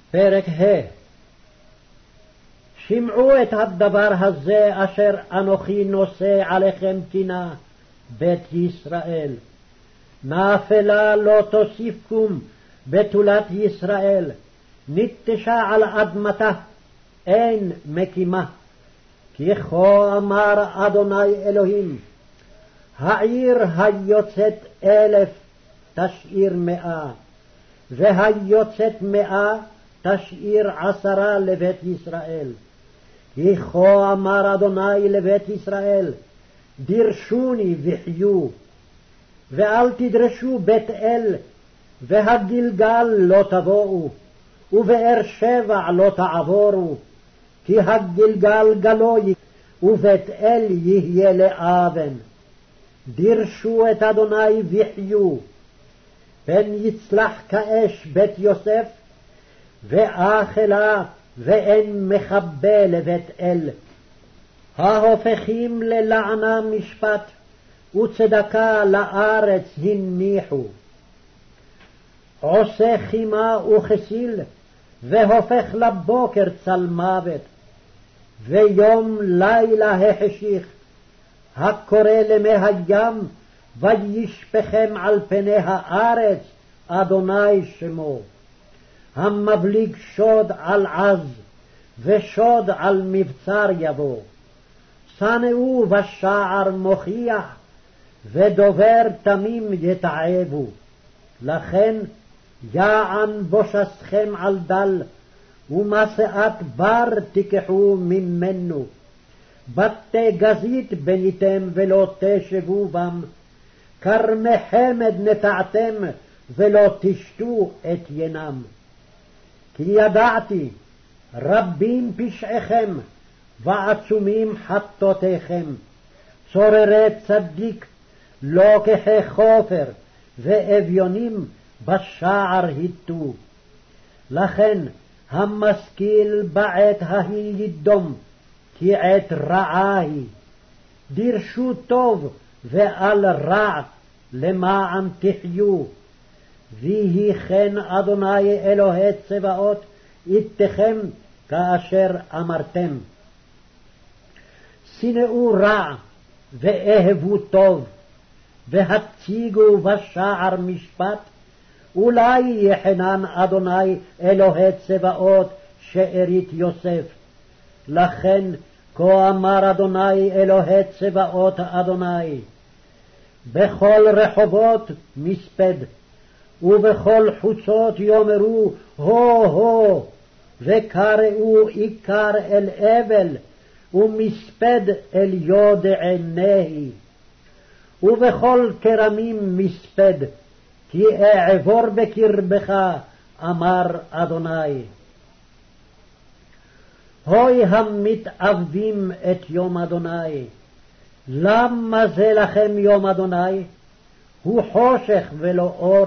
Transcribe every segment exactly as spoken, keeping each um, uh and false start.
פרק ה'. שמעו את הדבר הזה אשר אנוכי נושא עליכם קינה, בית ישראל. נאפלה לא תוסיף קום בתולת ישראל, נטשה על אדמתה, אין מקימה. כי כה אמר אדוני אלוהים, העיר היוצאת אלף תשאיר מאה, והיוצאת מאה תשאיר עשרה לבית ישראל. כי כה אמר אדוני לבית ישראל, דרשוני וחיו, ואל תדרשו בית אל, והגלגל לא תבואו, ובאר שבע לא תעבורו, כי הגלגל גלוי, ובית אל יהיה לאבן. דרשו את אדוני וחיו, פן יצלח כאש בית יוסף, ואכלה ואין מכבה לבית אל. ההופכים ללענה משפט, וצדקה לארץ הניחו. עושה חימה וכסיל, והופך לבוקר צל מוות, ויום לילה החשיך, הקורא למי הים, וישפכם על פני הארץ, אדוני שמו. המבליג שוד על עז, ושוד על מבצר יבוא. שנאו בשער מוכיח, ודובר תמים יתעבו. לכן יען בושסכם על דל, ומסעת בר תיקחו ממנו. בתי גזית בניתם ולא תשבו בם, כרמי חמד נטעתם ולא תשתו את ינם. כי ידעתי רבים פשעיכם ועצומים חטאותיכם, צוררי צדיק לא כחופר, ואביונים בשער היטו. לכן המשכיל בעת ההיא ידום, כי עת רעה היא. דרשו טוב ואל רע, למען תחיו. ויהי כן אדוני אלוהי צבאות איתכם כאשר אמרתם. שנאו רע ואהבו טוב, והציגו בשער משפט, אולי יחנן אדוני אלוהי צבאות שארית יוסף. לכן כה אמר אדוני אלוהי צבאות אדוני, בכל רחובות מספד, ובכל חוצות יאמרו הו הו, וקראו עיקר אל אבל, ומספד אל יודעי נהי. ובכל כרמים מספד, כי אעבור בקרבך, אמר אדוני. הוי המתאבדים את יום אדוני, למה זה לכם יום אדוני? הוא חושך ולא אור.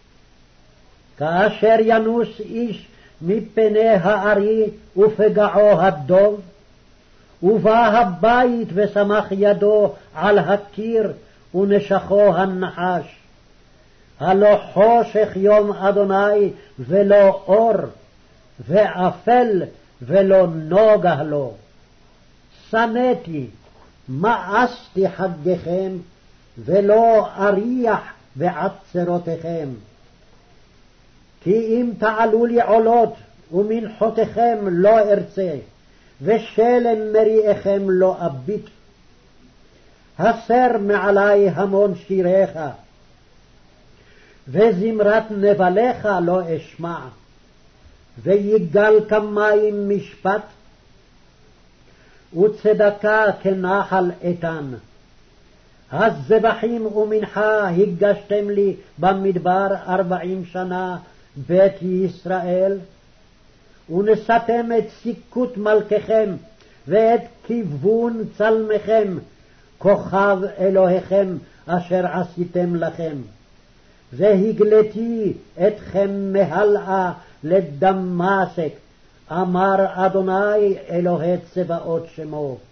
כאשר ינוס איש מפני הארי ופגעו הדוב, ובא הבית ושמח ידו על הקיר ונשכו הנחש. הלא חושך יום אדוני ולא אור, ואפל ולא נוגה לו. שנאתי, מאסתי חגיכם, ולא אריח בעצרותיכם. כי אם תעלו לי עולות, ומנחותיכם לא ארצה, ושלם מריעיכם לא אביט. הסר מעלי המון שיריך, וזמרת נבליך לא אשמע. ויגל כמים משפט, וצדקה כנחל איתן. הזבחים ומנחה הגשתם לי במדבר ארבעים שנה, בית ישראל, ונשאתם את סיכות מלככם, ואת כיוון צלמכם, כוכב אלוהיכם אשר עשיתם לכם. והגלתי אתכם מהלאה לדמשק, אמר אדוני אלוהי צבאות שמו.